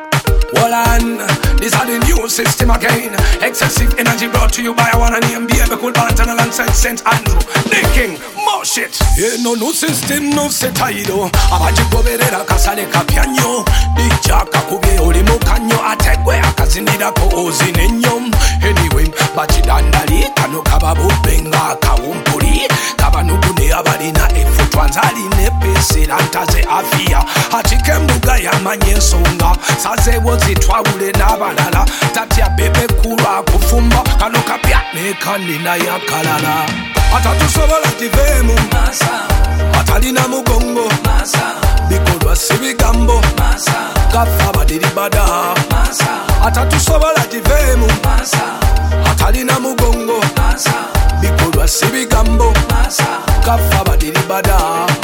Hold on, this are the new system again. Excessive energy brought to you by one and name Baby Cool Banton alongside St. Andrew. The king, more shit. Yeah, no new system, no setaido. Abaji goberera kasale kapianyo. Dijaka kubye oli mukanyo. Ategwe akazinira ko ozinenyo. Anyway, bachidandali kano kababu benga kawumpuri. Kabanugune abalina efutwanzali nepesera ntaze afia. Hatike mbuga ya manyensonga. Saze wozitwawule n'abalala. Tatya Bebe Cool akufumba. Kano kapya nekandina yakalala. Atatusobola tivemu atalina mugongo bikolwa si bigambo gafa badiribada. Atatusobola tivemu atalina mugongo bikolwa si bigambo gafa badiribada.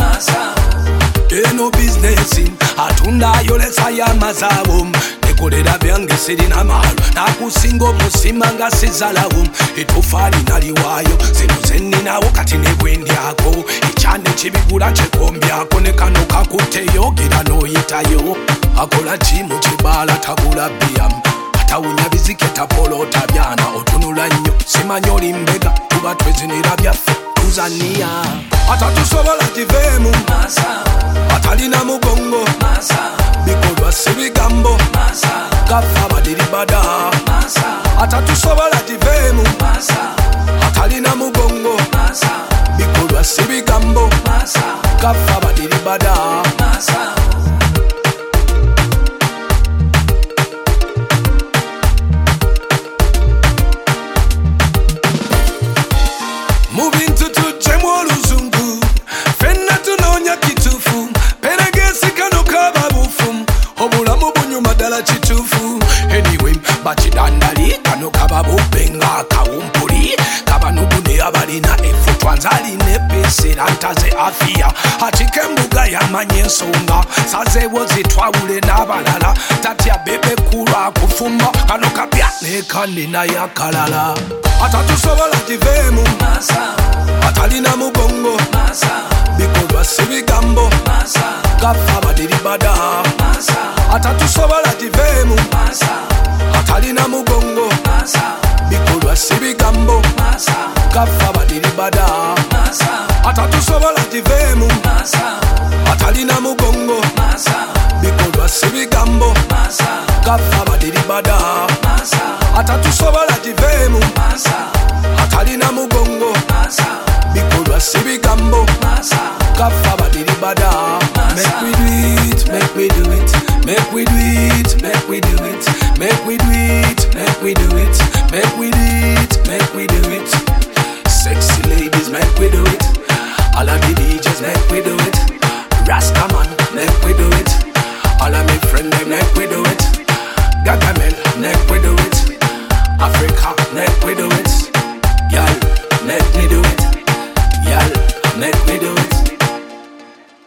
Eno business atunda yolesa ya mazabo nekolera byange sirina mahalo nakusinga musima nga sizalawo etofali naliwayo zino zeninawo kati nebwendyako ekyane kibigula kyekombyako ne kano kakuteyo gira noyitayo akola kimu kibala tagula bia atawunya bizike tapolota byana otunula nnyo simanya olimbega tuba twezinira byaffe tuzania. Atatusobola tivemu atalina mugongo bikolwa si bigambo gafa badiribada. Atatusobola tivemu atalina mugongo bikolwa si bigambo gafa badiribada. Moving to jemu oluzungu fenna tunonya kitufu peregesi kano kababufu obulamu bunyuma ddala kitufu. Anyway, bakidandali kano kababubenga kawumpuli kabanugune abalina efutwanzali nepesera ntaze afia. Hatike mbuga yamanya ensonga sazewo zitwawule n'abalala. Tatya Bebe Cool akufumba kano kapya nekandina yakalala. Atatusobola tivemu atalina mugongo bikolwa si bigambo gafa badiribada. Atatusobola tivemu atalina mugongo bikolwa si bigambo gafa badiribada. Atatusobola tivemu atalina mugongo bikolwa si bigambo gafa badiribada. Atatusobola tivemu atalina mugongo bikolwa si bigambo gafa badiribada. Make we do it, make we do it, make we do it, make we do it, make we do it, make we do it, make we do it, make we do it. Sexy ladies, make we do it. All of the DJs, make we do it. Rastaman, make we do it. All of my friends, make we do it. Gagamel, make we do it. Africa, make we do it. Y'all, make me do it. Y'all, make me